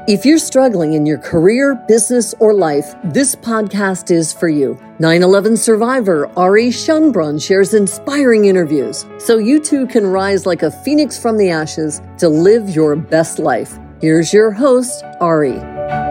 If you're struggling in your career, business, or life, this podcast is for you. 9/11 survivor Ari Schunbrunn shares inspiring interviews so you too can rise like a phoenix from the ashes to live your best life. Here's your host, Ari.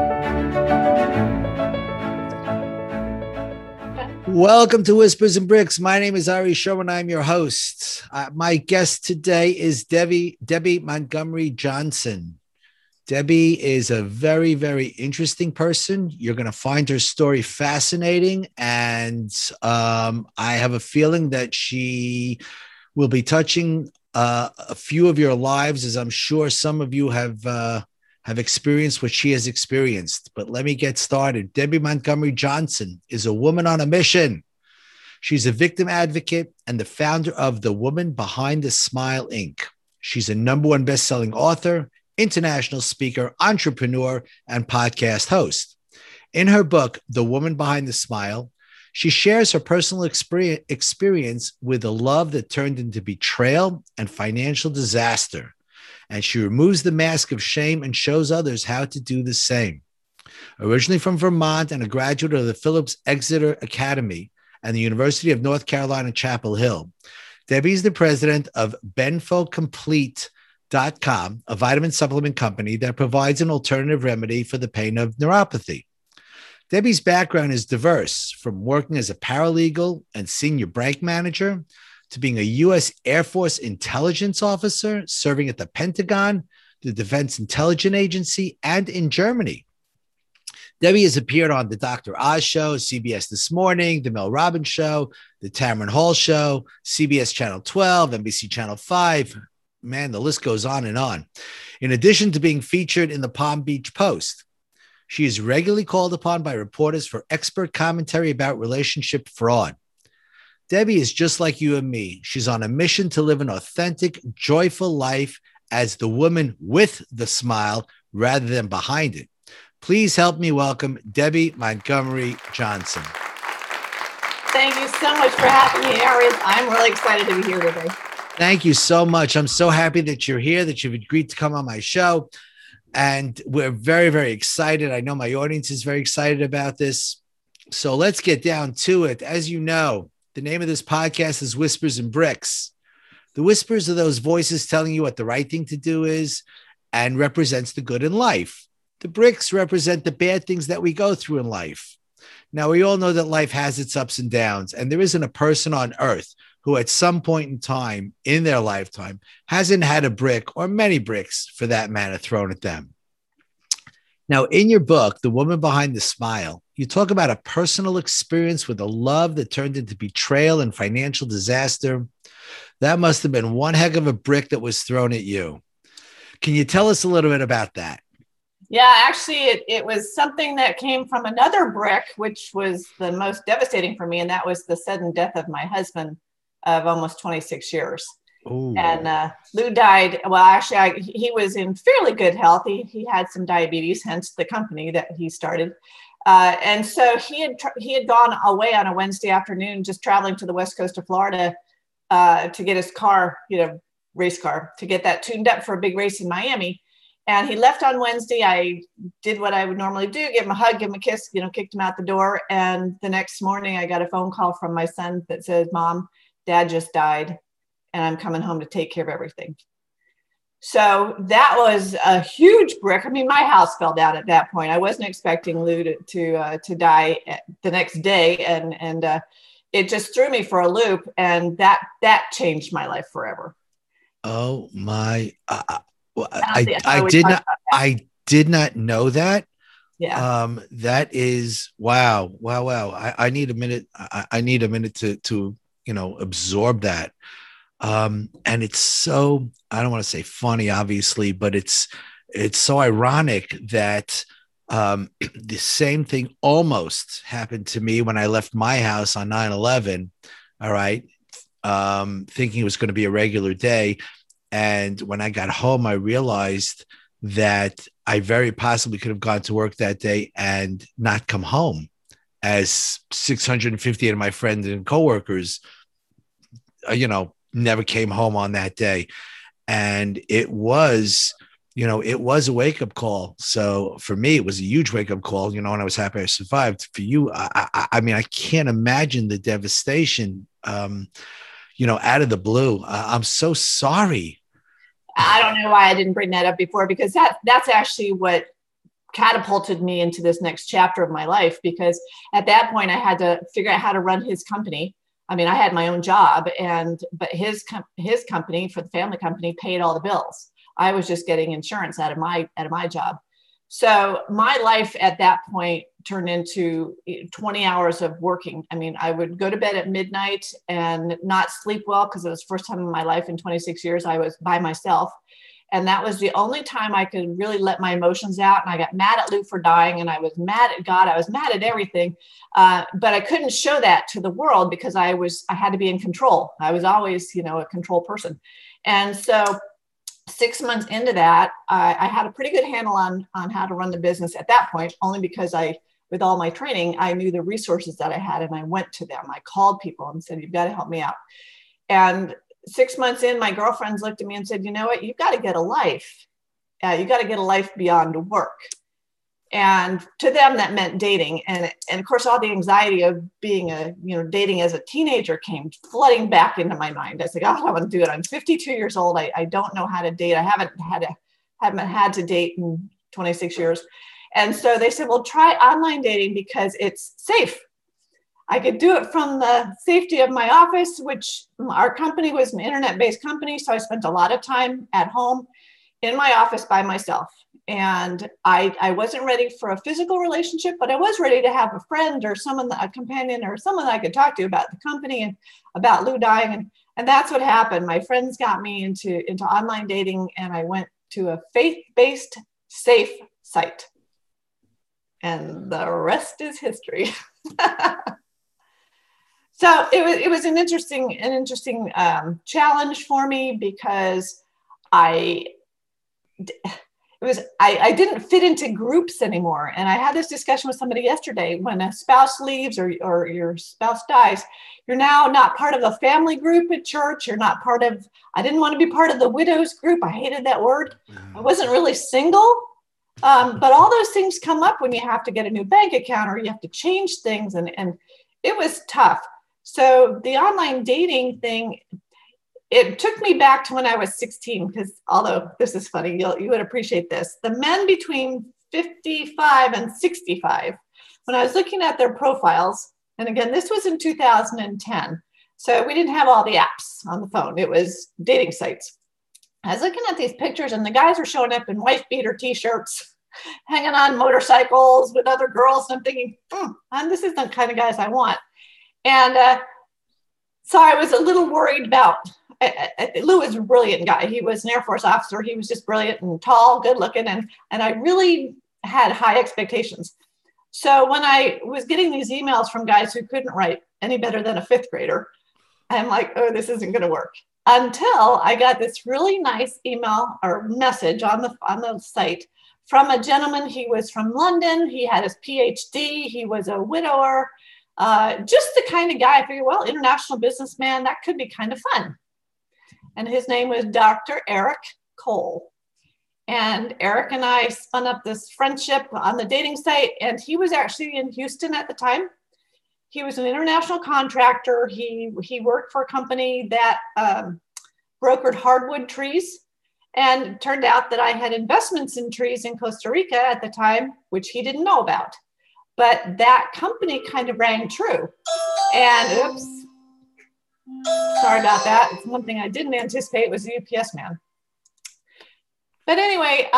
Welcome to Whispers and Bricks. My name is Ari Schunbrunn. I'm your host. My guest today is Debbie Montgomery Johnson. Debbie is a very, very interesting person. You're going to find her story fascinating. And I have a feeling that she will be touching a few of your lives, as I'm sure some of you have experienced what she has experienced. But let me get started. Debbie Montgomery Johnson is a woman on a mission. She's a victim advocate and the founder of The Woman Behind the Smile, Inc. She's a #1 best-selling author, international speaker, entrepreneur, and podcast host. In her book, The Woman Behind the Smile, she shares her personal experience with a love that turned into betrayal and financial disaster. And she removes the mask of shame and shows others how to do the same. Originally from Vermont and a graduate of the Phillips Exeter Academy and the University of North Carolina, Chapel Hill, Debbie is the president of BenfoComplete.com, a vitamin supplement company that provides an alternative remedy for the pain of neuropathy. Debbie's background is diverse, from working as a paralegal and senior bank manager to being a U.S. Air Force intelligence officer, serving at the Pentagon, the Defense Intelligence Agency, and in Germany. Debbie has appeared on The Dr. Oz Show, CBS This Morning, The Mel Robbins Show, The Tamron Hall Show, CBS Channel 12, NBC Channel 5. Man, the list goes on and on. In addition to being featured in the Palm Beach Post, she is regularly called upon by reporters for expert commentary about relationship fraud. Debbie is just like you and me. She's on a mission to live an authentic, joyful life as the woman with the smile rather than behind it. Please help me welcome Debbie Montgomery Johnson. Thank you so much for having me, Ari. I'm really excited to be here today. Thank you so much. I'm so happy that you're here, that you've agreed to come on my show. And we're very, very excited. I know my audience is very excited about this. So let's get down to it. As you know, the name of this podcast is Whispers and Bricks. The whispers are those voices telling you what the right thing to do is and represents the good in life. The bricks represent the bad things that we go through in life. Now, we all know that life has its ups and downs, and there isn't a person on earth who at some point in time in their lifetime hasn't had a brick, or many bricks for that matter, thrown at them. Now, in your book, The Woman Behind the Smile, you talk about a personal experience with a love that turned into betrayal and financial disaster. That must have been one heck of a brick that was thrown at you. Can you tell us a little bit about that? Yeah, actually, it was something that came from another brick, which was the most devastating for me, and that was the sudden death of my husband of almost 26 years. Ooh. And Lou died. Well, actually, he was in fairly good health. He had some diabetes, hence the company that he started. And so he had gone away on a Wednesday afternoon, just traveling to the west coast of Florida to get his car, race car, to get that tuned up for a big race in Miami. And he left on Wednesday. I did what I would normally do, give him a hug, give him a kiss, kicked him out the door. And the next morning I got a phone call from my son that says, "Mom, Dad just died and I'm coming home to take care of everything." So that was a huge brick. I mean, my house fell down at that point. I wasn't expecting Lou to die the next day. And it just threw me for a loop. And that changed my life forever. Oh my, I did not know that. Yeah. That is, wow. I need a minute. I need a minute to absorb that. And it's so, I don't want to say funny, obviously, but it's so ironic that the same thing almost happened to me when I left my house on 9/11. All right. Thinking it was going to be a regular day. And when I got home, I realized that I very possibly could have gone to work that day and not come home, as 650 of my friends and coworkers, never came home on that day. And it was it was a wake-up call. So for me, it was a huge wake-up call, and I was happy I survived. For you, I mean, I can't imagine the devastation, out of the blue. I'm so sorry. I don't know why I didn't bring that up before, because that's actually what catapulted me into this next chapter of my life, because at that point I had to figure out how to run his company. I mean, I had my own job, but his company, for the family company, paid all the bills. I was just getting insurance out of my job. So my life at that point turned into 20 hours of working. I mean, I would go to bed at midnight and not sleep well, because it was the first time in my life in 26 years I was by myself. And that was the only time I could really let my emotions out. And I got mad at Lou for dying, and I was mad at God. I was mad at everything. But I couldn't show that to the world, because I had to be in control. I was always, a control person. And so 6 months into that, I had a pretty good handle on how to run the business at that point, only because with all my training, I knew the resources that I had, and I went to them. I called people and said, you've got to help me out. And 6 months in, my girlfriends looked at me and said, you know what, you've got to get a life. You got to get a life beyond work. And to them, that meant dating. And of course, all the anxiety of being dating as a teenager came flooding back into my mind. I said, oh, I don't want to do it. I'm 52 years old. I don't know how to date. I haven't had to date in 26 years. And so they said, well, try online dating, because it's safe. I could do it from the safety of my office, which our company was an internet-based company. So I spent a lot of time at home in my office by myself. And I wasn't ready for a physical relationship, but I was ready to have a friend or a companion or someone that I could talk to about the company and about Lou dying. And that's what happened. My friends got me into online dating, and I went to a faith-based safe site. And the rest is history. So it was an interesting challenge for me, because I didn't fit into groups anymore. And I had this discussion with somebody yesterday. When a spouse leaves or your spouse dies, you're now not part of a family group at church. I didn't want to be part of the widows group. I hated that word. I wasn't really single. But all those things come up when you have to get a new bank account or you have to change things. And it was tough. So the online dating thing, it took me back to when I was 16, because although this is funny, you would appreciate this. The men between 55 and 65, when I was looking at their profiles, and again, this was in 2010. So we didn't have all the apps on the phone. It was dating sites. I was looking at these pictures, and the guys were showing up in wife beater t-shirts, hanging on motorcycles with other girls. And I'm thinking, this is the kind of guys I want. And so I was a little worried about, Lou was a brilliant guy. He was an Air Force officer. He was just brilliant and tall, good looking. And I really had high expectations. So when I was getting these emails from guys who couldn't write any better than a fifth grader, I'm like, oh, this isn't going to work. Until I got this really nice email or message on the site from a gentleman. He was from London. He had his PhD. He was a widower. Just the kind of guy I figured, well, international businessman, that could be kind of fun. And his name was Dr. Eric Cole. And Eric and I spun up this friendship on the dating site. And he was actually in Houston at the time. He was an international contractor. He worked for a company that brokered hardwood trees. And it turned out that I had investments in trees in Costa Rica at the time, which he didn't know about. But that company kind of rang true. And oops, sorry about that. It's one thing I didn't anticipate was the UPS man. But anyway,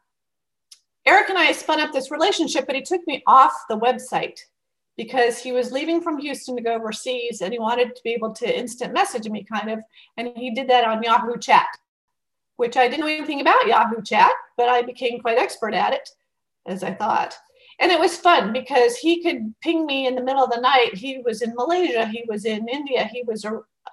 Eric and I spun up this relationship, but he took me off the website because he was leaving from Houston to go overseas, and he wanted to be able to instant message me kind of. And he did that on Yahoo Chat, which I didn't know anything about Yahoo Chat, but I became quite expert at it, as I thought. And it was fun because he could ping me in the middle of the night. He was in Malaysia. He was in India. He was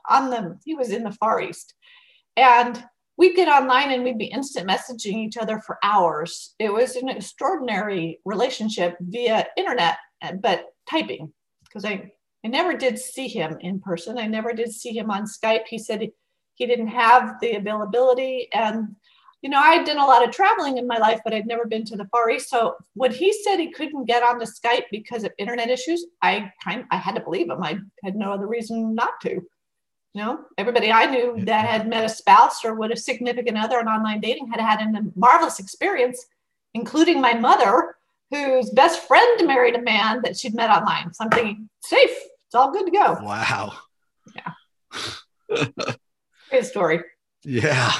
in the Far East. And we'd get online and we'd be instant messaging each other for hours. It was an extraordinary relationship via internet, but typing, because I never did see him in person. I never did see him on Skype. He said he didn't have the availability. And I'd done a lot of traveling in my life, but I'd never been to the Far East. So when he said he couldn't get onto Skype because of internet issues, I had to believe him. I had no other reason not to. Everybody I knew that had met a spouse or would a significant other on online dating had had a marvelous experience, including my mother, whose best friend married a man that she'd met online. So I'm thinking, safe. It's all good to go. Wow. Yeah. Great story. Yeah.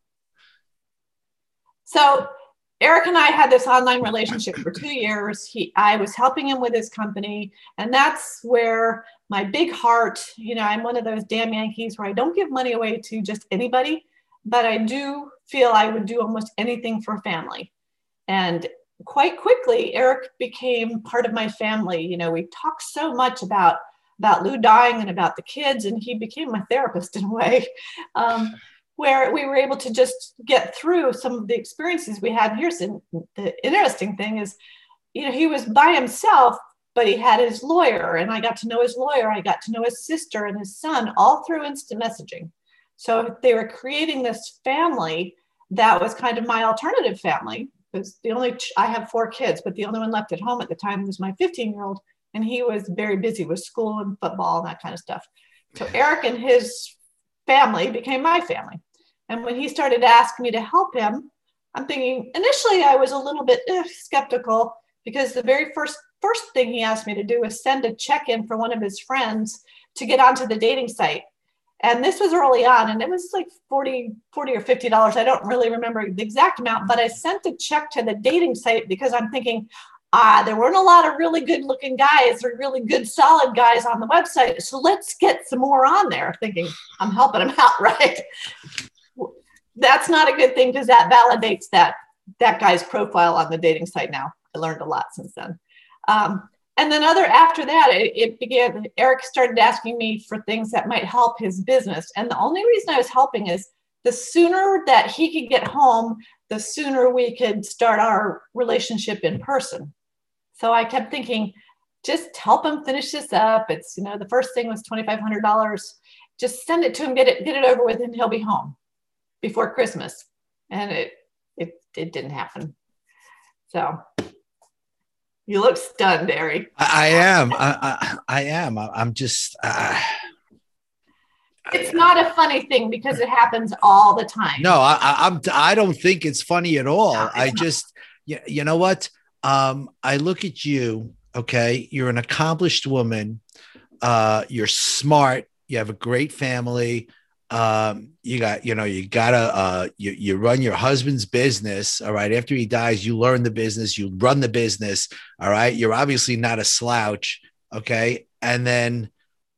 So Eric and I had this online relationship for 2 years. I was helping him with his company. And that's where my big heart, I'm one of those damn Yankees where I don't give money away to just anybody, but I do feel I would do almost anything for family. And quite quickly, Eric became part of my family. We talked so much about Lou dying and about the kids, and he became my therapist in a way. Where we were able to just get through some of the experiences we had. And here's the interesting thing is, he was by himself, but he had his lawyer, and I got to know his lawyer. I got to know his sister and his son all through instant messaging. So they were creating this family that was kind of my alternative family, because I have 4 kids, but the only one left at home at the time was my 15-year-old, and he was very busy with school and football and that kind of stuff. So Eric and his family became my family. And when he started asking me to help him, I'm thinking, initially I was a little bit skeptical, because the very first thing he asked me to do was send a check-in for one of his friends to get onto the dating site. And this was early on, and it was like $40 or $50. I don't really remember the exact amount, but I sent a check to the dating site because I'm thinking, there weren't a lot of really good looking guys or really good solid guys on the website. So let's get some more on there, thinking I'm helping him out, right? That's not a good thing, because that validates that guy's profile on the dating site now. I learned a lot since then. And then after that, it began, Eric started asking me for things that might help his business. And the only reason I was helping is the sooner that he could get home, the sooner we could start our relationship in person. So I kept thinking, just help him finish this up. It's, the first thing was $2,500. Just send it to him, get it over with, and he'll be home before Christmas. And it didn't happen. So you look stunned, Eric. I am. I am. I'm just. It's not a funny thing, because it happens all the time. No, I don't think it's funny at all. No, I just, you know what? I look at you. Okay, you're an accomplished woman. You're smart. You have a great family. You run your husband's business. All right. After he dies, you learn the business, you run the business. All right. You're obviously not a slouch. Okay. And then,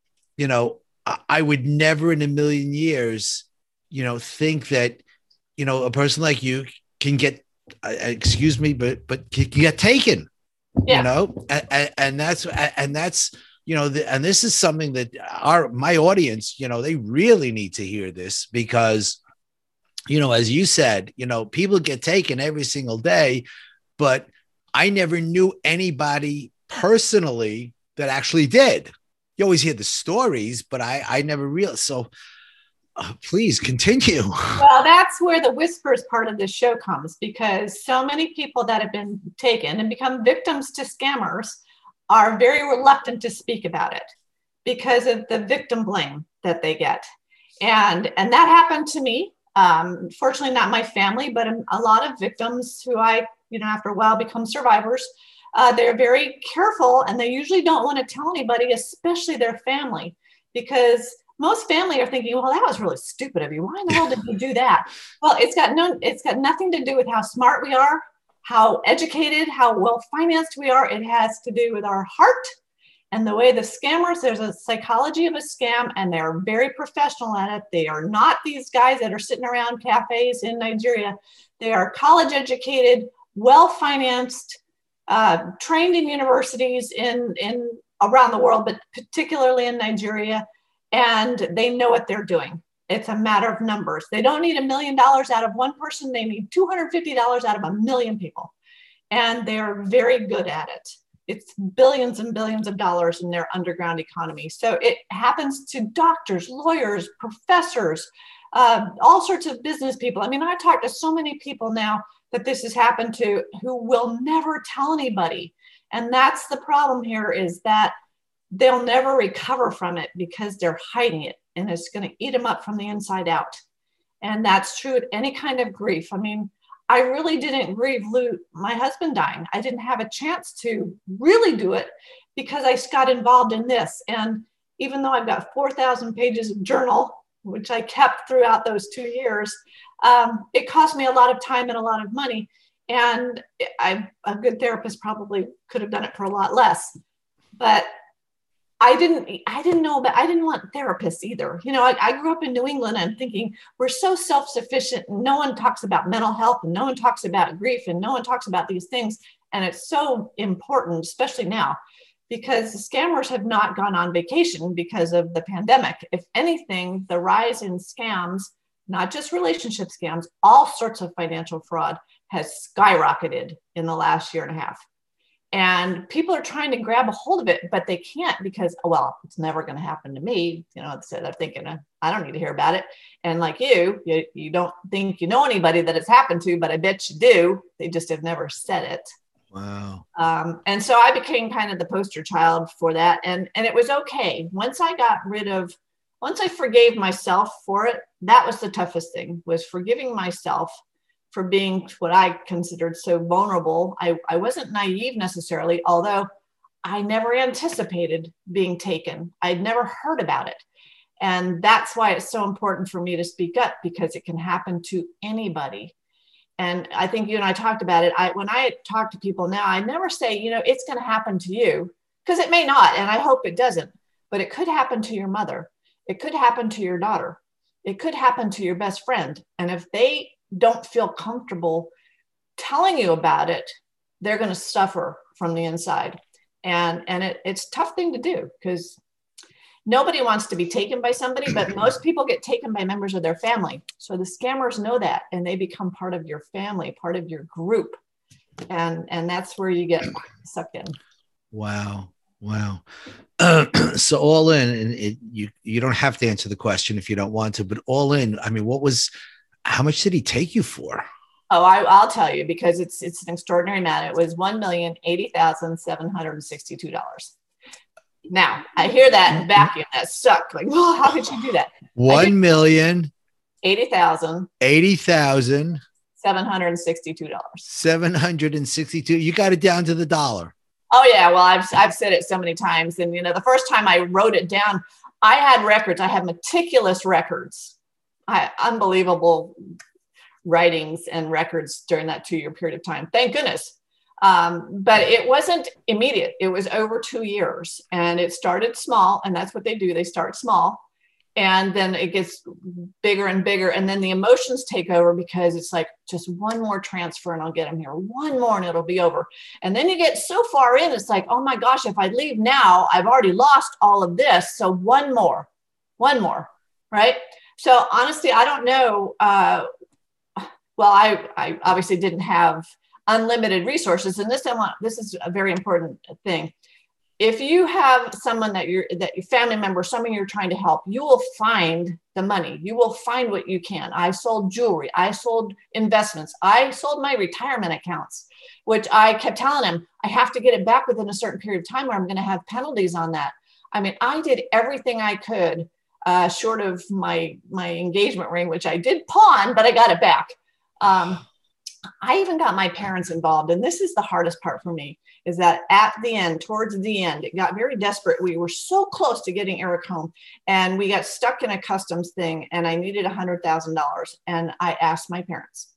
I would never in a million years, think that, a person like you can get, excuse me, but can get taken, yeah. and that's, and this is something that my audience, they really need to hear this, because, as you said, people get taken every single day, but I never knew anybody personally that actually did. You always hear the stories, but I never realized. So please continue. Well, that's where the whispers part of this show comes, because so many people that have been taken and become victims to scammers are very reluctant to speak about it because of the victim blame that they get. And that happened to me. Fortunately, not my family, but a lot of victims who after a while become survivors. They're very careful, and they usually don't want to tell anybody, especially their family, because most family are thinking, well, that was really stupid of you. Why in the world did you do that? Well, it's got nothing to do with how smart we are, how educated, how well-financed we are. It has to do with our heart and the way the scammers, there's a psychology of a scam, and they're very professional at it. They are not these guys that are sitting around cafes in Nigeria. They are college educated, well-financed, trained in universities in around the world, but particularly in Nigeria. And they know what they're doing. It's a matter of numbers. They don't need $1 million out of one person. They need $250 out of 1 million people. And they're very good at it. It's billions and billions of dollars in their underground economy. So it happens to doctors, lawyers, professors, all sorts of business people. I mean, I talk to so many people now that this has happened to who will never tell anybody. And that's the problem here, is that they'll never recover from it because they're hiding it, and it's going to eat them up from the inside out. And that's true at any kind of grief. I mean, I really didn't grieve my husband dying. I didn't have a chance to really do it because I got involved in this. And even though I've got 4,000 pages of journal, which I kept throughout those 2 years, it cost me a lot of time and a lot of money. And a good therapist probably could have done it for a lot less. But I didn't want therapists either. You know, I grew up in New England and thinking we're so self-sufficient and no one talks about mental health and no one talks about grief and no one talks about these things. And it's so important, especially now, because the scammers have not gone on vacation because of the pandemic. If anything, the rise in scams, not just relationship scams, all sorts of financial fraud has skyrocketed in the last year and a half. And people are trying to grab a hold of it, but they can't because, well, it's never going to happen to me. You know, so they're thinking, I don't need to hear about it. And like you don't think you know anybody that it's happened to, but I bet you do. They just have never said it. Wow. And so I became kind of the poster child for that. And it was okay. Once I forgave myself for it, that was the toughest thing, was forgiving myself for being what I considered so vulnerable. I wasn't naive necessarily, although I never anticipated being taken. I'd never heard about it. And that's why it's so important for me to speak up, because it can happen to anybody. And I think you and I talked about it. When I talk to people now, I never say, you know, it's going to happen to you, because it may not, and I hope it doesn't, but it could happen to your mother. It could happen to your daughter. It could happen to your best friend. And if they don't feel comfortable telling you about it, they're going to suffer from the inside. And it's a tough thing to do, because nobody wants to be taken by somebody, but most people get taken by members of their family. So the scammers know that, and they become part of your family, part of your group. And that's where you get sucked in. Wow. So all in, and you don't have to answer the question if you don't want to, but all in, I mean, how much did he take you for? Oh, I'll tell you, because it's an extraordinary amount. It was $1,080,762. Now I hear that and vacuum. That sucked. Like, oh, how could you do that? $1,080,000 $762. You got it down to the dollar. Oh yeah. Well, I've said it so many times. And you know, the first time I wrote it down, I had records. I had meticulous records. Unbelievable writings and records during that 2-year period of time. Thank goodness. But it wasn't immediate. It was over 2 years, and it started small, and that's what they do. They start small, and then it gets bigger and bigger. And then the emotions take over, because it's like, just one more transfer and I'll get them here. One more and it'll be over. And then you get so far in, it's like, oh my gosh, if I leave now, I've already lost all of this. So one more, right? So honestly, I don't know. Well, I obviously didn't have unlimited resources. And this is a very important thing. If you have someone that your family member, someone you're trying to help, you will find the money. You will find what you can. I sold jewelry. I sold investments. I sold my retirement accounts, which I kept telling him, I have to get it back within a certain period of time, or I'm going to have penalties on that. I mean, I did everything I could, short of my engagement ring, which I did pawn, but I got it back. I even got my parents involved. And this is the hardest part for me, is that towards the end, it got very desperate. We were so close to getting Eric home, and we got stuck in a customs thing, and I needed $100,000. And I asked my parents.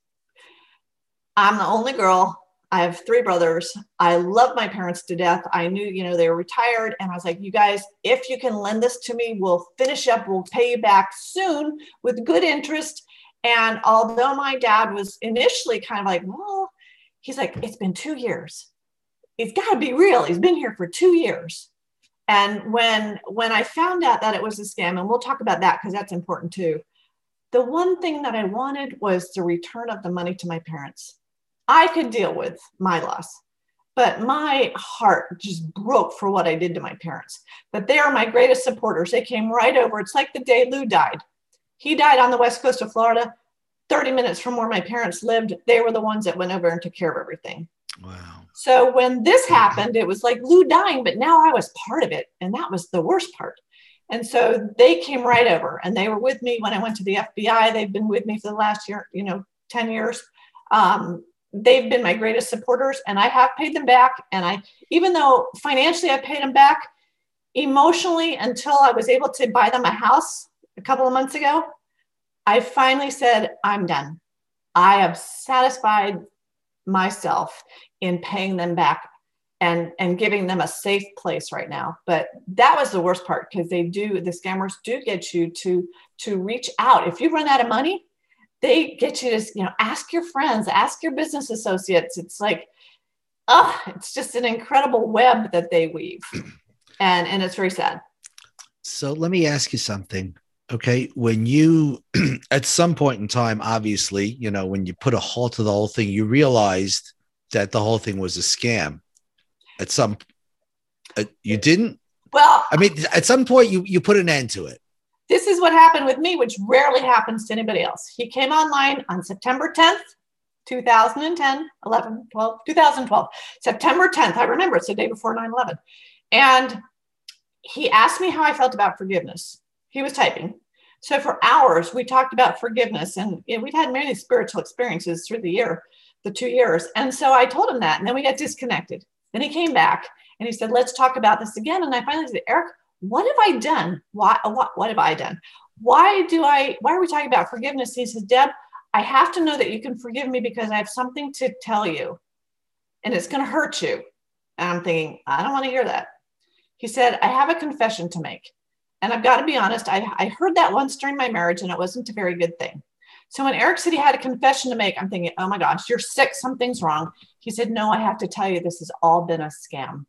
I'm the only girl. I have 3 brothers. I love my parents to death. I knew, they were retired. And I was like, you guys, if you can lend this to me, we'll finish up. We'll pay you back soon with good interest. And although my dad was initially kind of like, well, he's like, it's been 2 years. It's got to be real. He's been here for 2 years. And when I found out that it was a scam, and we'll talk about that because that's important too, the one thing that I wanted was the return of the money to my parents. I could deal with my loss, but my heart just broke for what I did to my parents. But they are my greatest supporters. They came right over. It's like the day Lou died. He died on the west coast of Florida, 30 minutes from where my parents lived. They were the ones that went over and took care of everything. Wow. So when this happened, it was like Lou dying, but now I was part of it. And that was the worst part. And so they came right over and they were with me when I went to the FBI. They've been with me for the last year, 10 years. They've been my greatest supporters, and I have paid them back. And even though financially I paid them back, emotionally, until I was able to buy them a house a couple of months ago, I finally said, I'm done. I have satisfied myself in paying them back and giving them a safe place right now. But that was the worst part, because the scammers do get you to reach out. If you run out of money, they get you to, ask your friends, ask your business associates. It's like, it's just an incredible web that they weave. And it's very sad. So let me ask you something. Okay. When you, at some point in time, obviously, when you put a halt to the whole thing, you realized that the whole thing was a scam. You didn't? Well, I mean, at some point you put an end to it. This is what happened with me, which rarely happens to anybody else. He came online on September 10th, 2012, September 10th. I remember it's the day before 9/11. And he asked me how I felt about forgiveness. He was typing. So for hours, we talked about forgiveness, and we'd had many spiritual experiences through the 2 years. And so I told him that, and then we got disconnected. Then he came back and he said, let's talk about this again. And I finally said, Eric, what have I done? What have I done? Why are we talking about forgiveness? He says, Deb, I have to know that you can forgive me because I have something to tell you and it's going to hurt you. And I'm thinking, I don't want to hear that. He said, I have a confession to make. And I've got to be honest, I heard that once during my marriage and it wasn't a very good thing. So when Eric said he had a confession to make, I'm thinking, oh my gosh, you're sick. Something's wrong. He said, no, I have to tell you, this has all been a scam.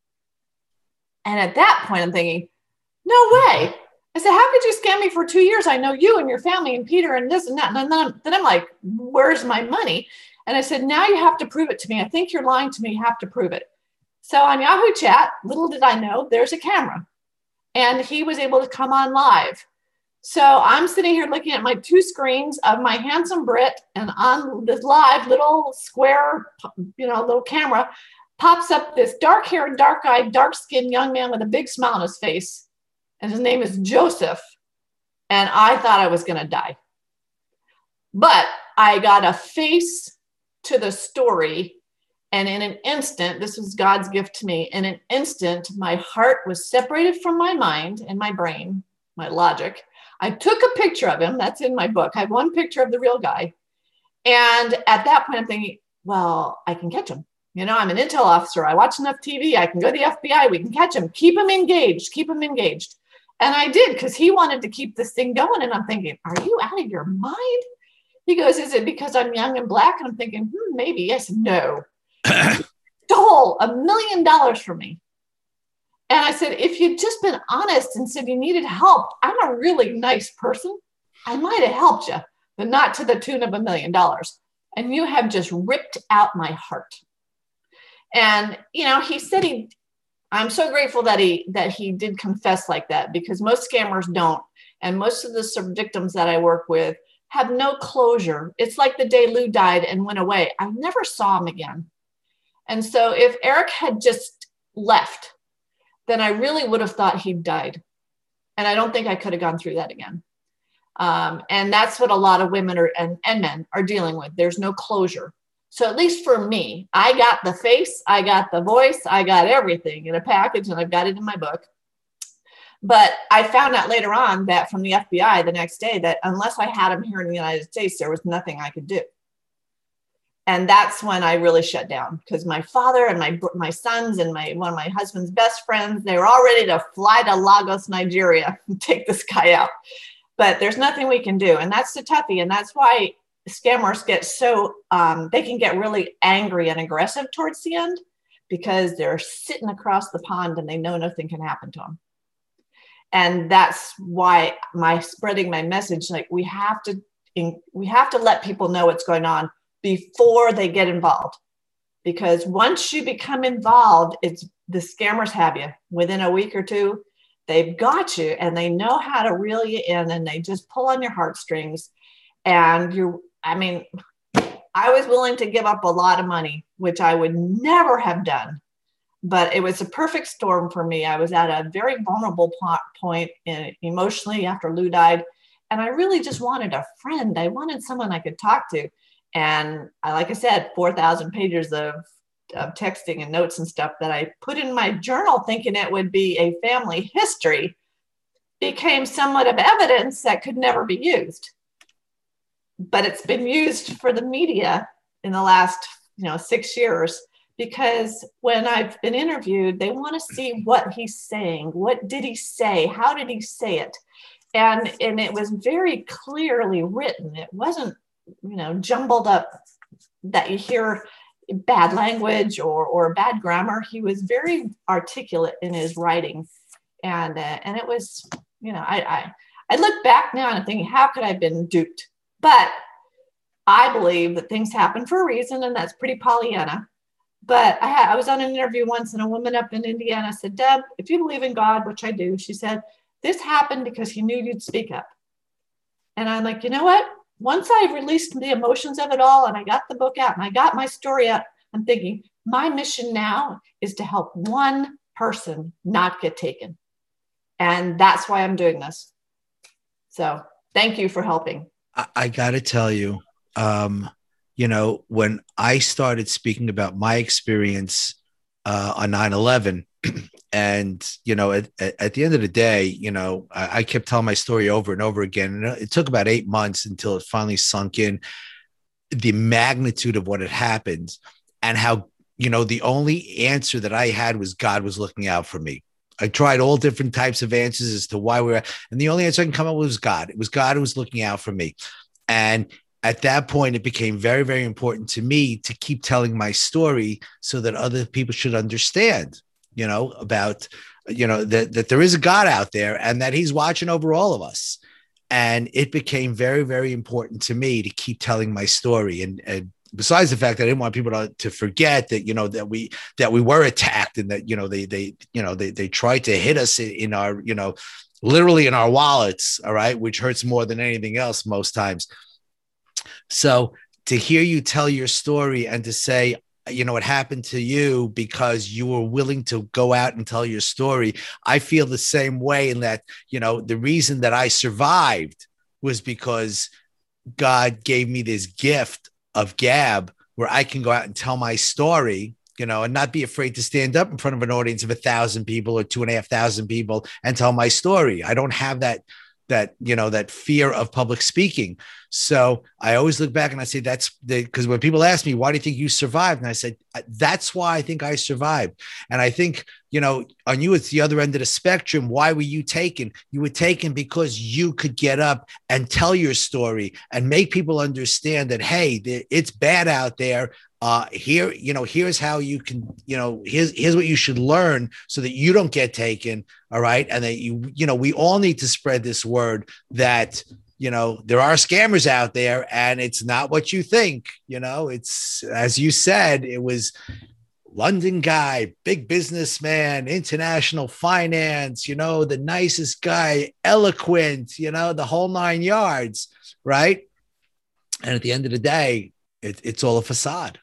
And at that point, I'm thinking, no way. I said, how could you scam me for 2 years? I know you and your family and Peter and this and that. And then I'm like, where's my money? And I said, now you have to prove it to me. I think you're lying to me. You have to prove it. So on Yahoo Chat, little did I know, there's a camera. And he was able to come on live. So I'm sitting here looking at my 2 screens of my handsome Brit, and on this live little square, little camera, pops up this dark-haired, dark-eyed, dark-skinned young man with a big smile on his face. And his name is Joseph. And I thought I was going to die. But I got a face to the story. And in an instant, this was God's gift to me. In an instant, my heart was separated from my mind and my brain, my logic. I took a picture of him. That's in my book. I have one picture of the real guy. And at that point, I'm thinking, well, I can catch him. I'm an intel officer. I watch enough TV. I can go to the FBI. We can catch him. Keep him engaged. And I did, because he wanted to keep this thing going. And I'm thinking, are you out of your mind? He goes, is it because I'm young and black? And I'm thinking, maybe. Yes, no. Stole $1 million from me. And I said, if you'd just been honest and said you needed help, I'm a really nice person. I might have helped you, but not to the tune of $1 million. And you have just ripped out my heart. And, he said I'm so grateful that he did confess like that, because most scammers don't. And most of the victims that I work with have no closure. It's like the day Lou died and went away. I never saw him again. And so if Eric had just left, then I really would have thought he'd died. And I don't think I could have gone through that again. And that's what a lot of women and men are dealing with. There's no closure. So at least for me, I got the face, I got the voice, I got everything in a package, and I've got it in my book. But I found out later on that from the FBI the next day that unless I had him here in the United States, there was nothing I could do. And that's when I really shut down, because my father and my sons and one of my husband's best friends, they were all ready to fly to Lagos, Nigeria, and take this guy out. But there's nothing we can do. And that's the toughie. And that's why scammers get they can get really angry and aggressive towards the end, because they're sitting across the pond and they know nothing can happen to them. And that's why spreading my message, like we have to let people know what's going on before they get involved. Because once you become involved, the scammers have you. Within a week or two, they've got you and they know how to reel you in, and they just pull on your heartstrings. And I was willing to give up a lot of money, which I would never have done, but it was a perfect storm for me. I was at a very vulnerable point emotionally after Lou died. And I really just wanted a friend. I wanted someone I could talk to. And like I said, 4,000 pages of texting and notes and stuff that I put in my journal thinking it would be a family history became somewhat of evidence that could never be used. But it's been used for the media in the last 6 years, because when I've been interviewed, they want to see what he's saying. What did he say? How did he say it? And it was very clearly written. It wasn't, jumbled up that you hear bad language or bad grammar. He was very articulate in his writing. And it was, I look back now and I'm thinking, how could I have been duped? But I believe that things happen for a reason, and that's pretty Pollyanna. But I was on an interview once, and a woman up in Indiana said, Deb, if you believe in God, which I do, she said, this happened because he knew you'd speak up. And I'm like, you know what? Once I released the emotions of it all, and I got the book out and I got my story out, I'm thinking, my mission now is to help one person not get taken. And that's why I'm doing this. So thank you for helping. I got to tell you, when I started speaking about my experience on 9/11, and, at the end of the day, I kept telling my story over and over again. And it took about 8 months until it finally sunk in, the magnitude of what had happened, and how, the only answer that I had was God was looking out for me. I tried all different types of answers as to why and the only answer I can come up with was God. It was God who was looking out for me. And at that point, it became very, very important to me to keep telling my story so that other people should understand, about, that there is a God out there and that he's watching over all of us. And it became very, very important to me to keep telling my story. And besides the fact that I didn't want people to forget that, that we were attacked, and that, they tried to hit us in our, literally in our wallets. All right. Which hurts more than anything else most times. So to hear you tell your story and to say, it happened to you because you were willing to go out and tell your story. I feel the same way, in that, the reason that I survived was because God gave me this gift of Gab, where I can go out and tell my story, and not be afraid to stand up in front of an audience of 1,000 people or 2,500 people and tell my story. I don't have that fear of public speaking. So I always look back and I say, because when people ask me, why do you think you survived? And I said, that's why I think I survived. And I think, on you, it's the other end of the spectrum. Why were you taken? You were taken because you could get up and tell your story and make people understand that, hey, it's bad out there. Here's how you can, here's what you should learn so that you don't get taken. All right. And that we all need to spread this word that, there are scammers out there, and it's not what you think. It's, as you said, it was London guy, big businessman, international finance, the nicest guy, eloquent, the whole 9 yards. Right. And at the end of the day, it's all a facade.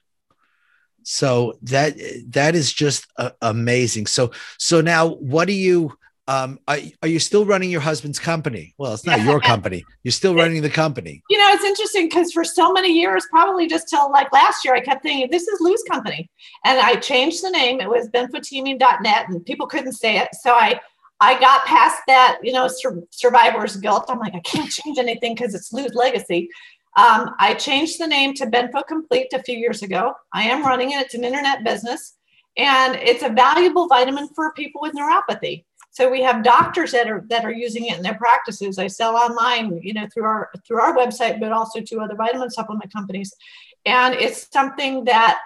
So that is just amazing. So now, what do you? Are you still running your husband's company? Well, it's not your company. You're still running the company. It's interesting because for so many years, probably just till like last year, I kept thinking, this is Lou's company. And I changed the name. It was benfoteaming.net, and people couldn't say it. So I got past that, survivor's guilt. I'm like, I can't change anything because it's Lou's legacy. I changed the name to Benfo Complete a few years ago. I am running it. It's an internet business, and it's a valuable vitamin for people with neuropathy. So we have doctors that are using it in their practices. I sell online, through our website, but also to other vitamin supplement companies. And it's something that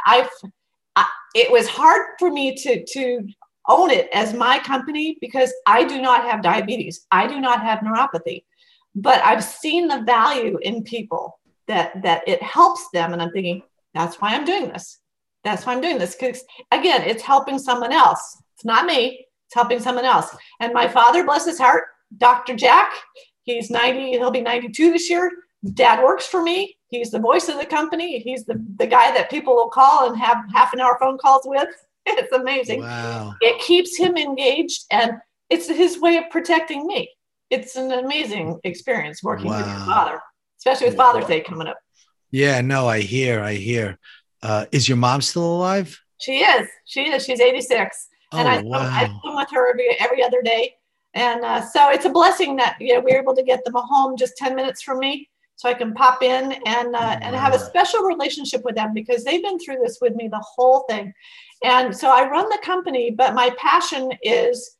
it was hard for me to own it as my company because I do not have diabetes. I do not have neuropathy, but I've seen the value in people that it helps them. And I'm thinking, that's why I'm doing this. That's why I'm doing this. Because again, it's helping someone else. It's not me. It's helping someone else. And my father, bless his heart, Dr. Jack, he's 90, he'll be 92 this year. Dad works for me. He's the voice of the company. He's the guy that people will call and have half an hour phone calls with. It's amazing. Wow. It keeps him engaged, and it's his way of protecting me. It's an amazing experience working with your father, especially with Father's Day coming up. Yeah, no, I hear. Is your mom still alive? She is. She's 86. And I swim with her every other day. And so it's a blessing that we're able to get them home just 10 minutes from me, so I can pop in and have a special relationship with them, because they've been through this with me, the whole thing. And so I run the company, but my passion is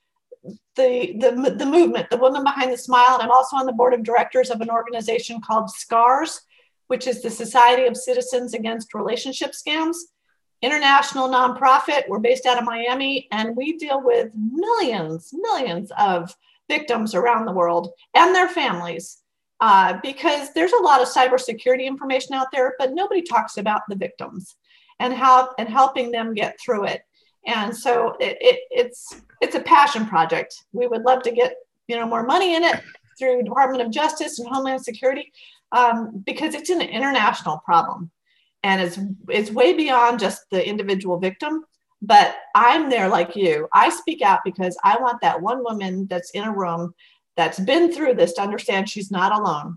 the movement, the Woman Behind the Smile. And I'm also on the board of directors of an organization called SCARS, which is the Society of Citizens Against Relationship Scams. International nonprofit. We're based out of Miami, and we deal with millions of victims around the world and their families, because there's a lot of cybersecurity information out there, but nobody talks about the victims and helping them get through it. And so it's a passion project. We would love to get more money in it through Department of Justice and Homeland Security, because it's an international problem. And it's way beyond just the individual victim, but I'm there like you. I speak out because I want that one woman that's in a room that's been through this to understand she's not alone.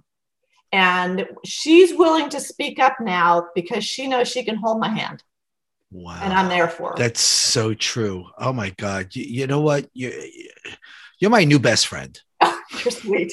And she's willing to speak up now because she knows she can hold my hand. Wow. And I'm there for her. That's so true. Oh my God. You know what? You're my new best friend. You're sweet.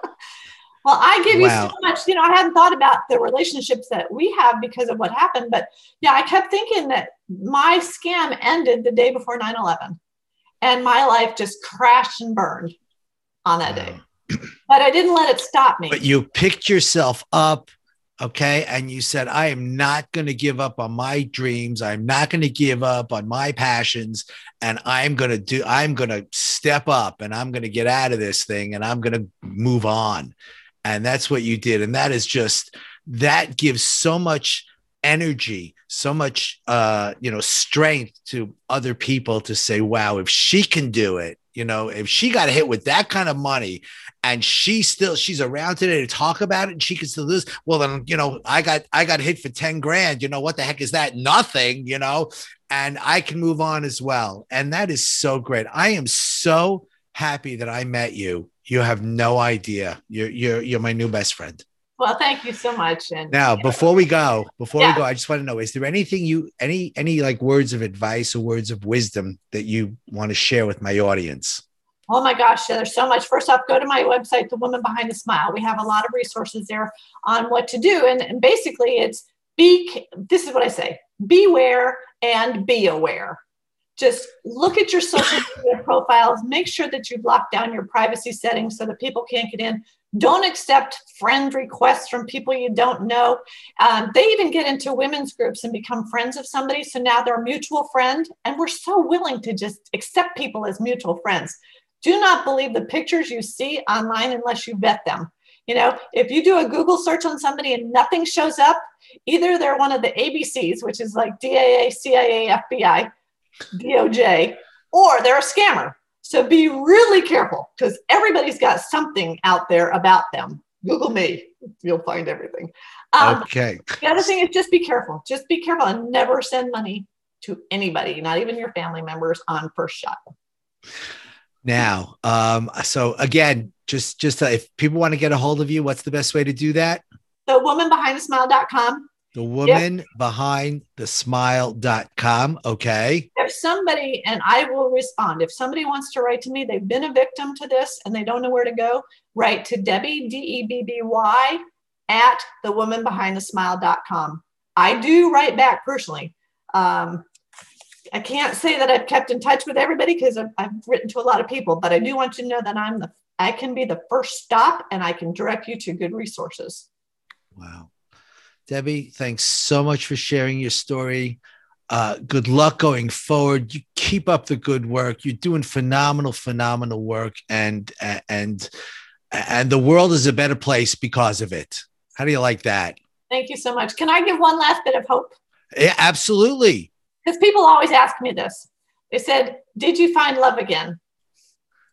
Well, I give you so much, I hadn't thought about the relationships that we have because of what happened, but yeah, I kept thinking that my scam ended the day before 9/11, and my life just crashed and burned on that day, but I didn't let it stop me. But you picked yourself up. Okay. And you said, I am not going to give up on my dreams. I'm not going to give up on my passions. And I'm going to step up, and I'm going to get out of this thing, and I'm going to move on. And that's what you did. And that gives so much energy, so much, strength to other people to say, wow, if she can do it, if she got hit with that kind of money and she's around today to talk about it, and she can still do this. Well, then, I got hit for 10 grand. What the heck is that? Nothing, and I can move on as well. And that is so great. I am so happy that I met you. You have no idea. You're my new best friend. Well, thank you so much. And now, before we go, I just want to know, is there anything any like words of advice or words of wisdom that you want to share with my audience? Oh my gosh, there's so much. First off, go to my website, The Woman Behind the Smile. We have a lot of resources there on what to do. And basically this is what I say: beware and be aware. Just look at your social media profiles. Make sure that you've locked down your privacy settings so that people can't get in. Don't accept friend requests from people you don't know. They even get into women's groups and become friends of somebody. So now they're a mutual friend. And we're so willing to just accept people as mutual friends. Do not believe the pictures you see online unless you vet them. If you do a Google search on somebody and nothing shows up, either they're one of the ABCs, which is like DAA, CIA, FBI, DOJ, or they're a scammer. So be really careful, because everybody's got something out there about them. Google me, you'll find everything. Okay. The other thing is just be careful. Just be careful and never send money to anybody, not even your family members, on first shot. Now, so again, just if people want to get a hold of you, what's the best way to do that? thewomanbehindthesmile.com. thewomanbehindthesmile.com. Okay. If somebody, and I will respond, if somebody wants to write to me, they've been a victim to this and they don't know where to go, write to Debbie, DEBBY, at thewomanbehindthesmile.com. I do write back personally. I can't say that I've kept in touch with everybody because I've written to a lot of people, but I do want you to know that I can be the first stop, and I can direct you to good resources. Wow. Debbie, thanks so much for sharing your story. Good luck going forward. You keep up the good work. You're doing phenomenal work, and the world is a better place because of it. How do you like that? Thank you so much. Can I give one last bit of hope? Yeah, absolutely. Because people always ask me this. They said, did you find love again?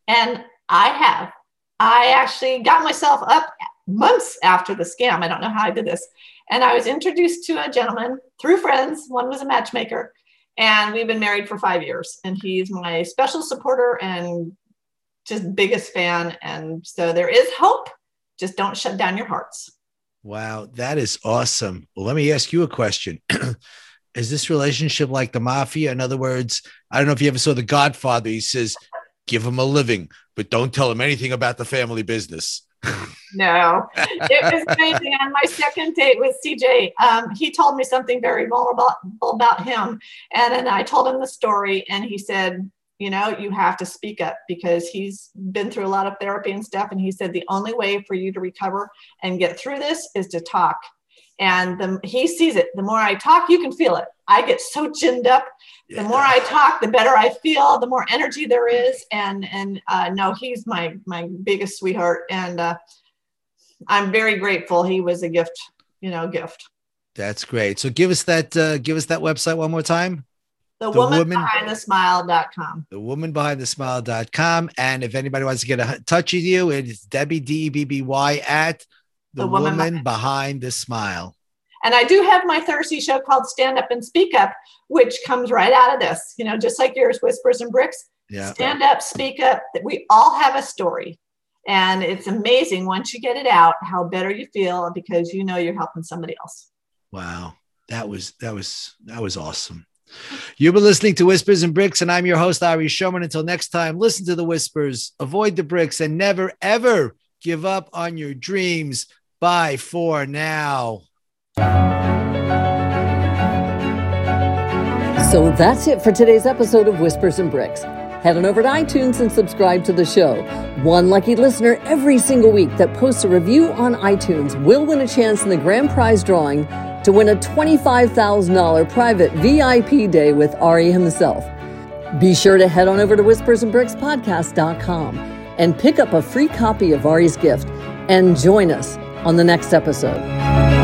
And I actually got myself up months after the scam. I don't know how I did this. And I was introduced to a gentleman through friends. One was a matchmaker, and we've been married for 5 years. And he's my special supporter and just biggest fan. And so there is hope. Just don't shut down your hearts. Wow, that is awesome. Well, let me ask you a question. Is this relationship like the mafia? In other words, I don't know if you ever saw The Godfather. He says, give him a living, but don't tell him anything about the family business. No, it was amazing. On my second date with CJ, he told me something very vulnerable about him. And then I told him the story, and he said, you know, you have to speak up, because he's been through a lot of therapy and stuff. And he said, the only way for you to recover and get through this is to talk. And he sees it. The more I talk, you can feel it. I get so ginned up. The more I talk, the better I feel, the more energy there is. And no, he's my biggest sweetheart. And I'm very grateful. He was a gift. That's great. So give us that website one more time. TheWomanBehindTheSmile.com. TheWomanBehindTheSmile.com. And if anybody wants to get in touch with you, it's Debbie, DEBBY at The Woman Behind the Smile. And I do have my Thursday show called Stand Up and Speak Up, which comes right out of this, just like yours, Whispers and Bricks. Yeah. Stand up, speak up. We all have a story. And it's amazing once you get it out, how better you feel, because you're helping somebody else. Wow. That was awesome. You've been listening to Whispers and Bricks, and I'm your host, Ari Showman. Until next time, listen to the whispers, avoid the bricks, and never, ever give up on your dreams. Bye for now. So that's it for today's episode of Whispers and Bricks. Head on over to iTunes and subscribe to the show. One lucky listener every single week that posts a review on iTunes will win a chance in the grand prize drawing to win a $25,000 private VIP day with Ari himself. Be sure to head on over to whispersandbrickspodcast.com and pick up a free copy of Ari's gift and join us on the next episode.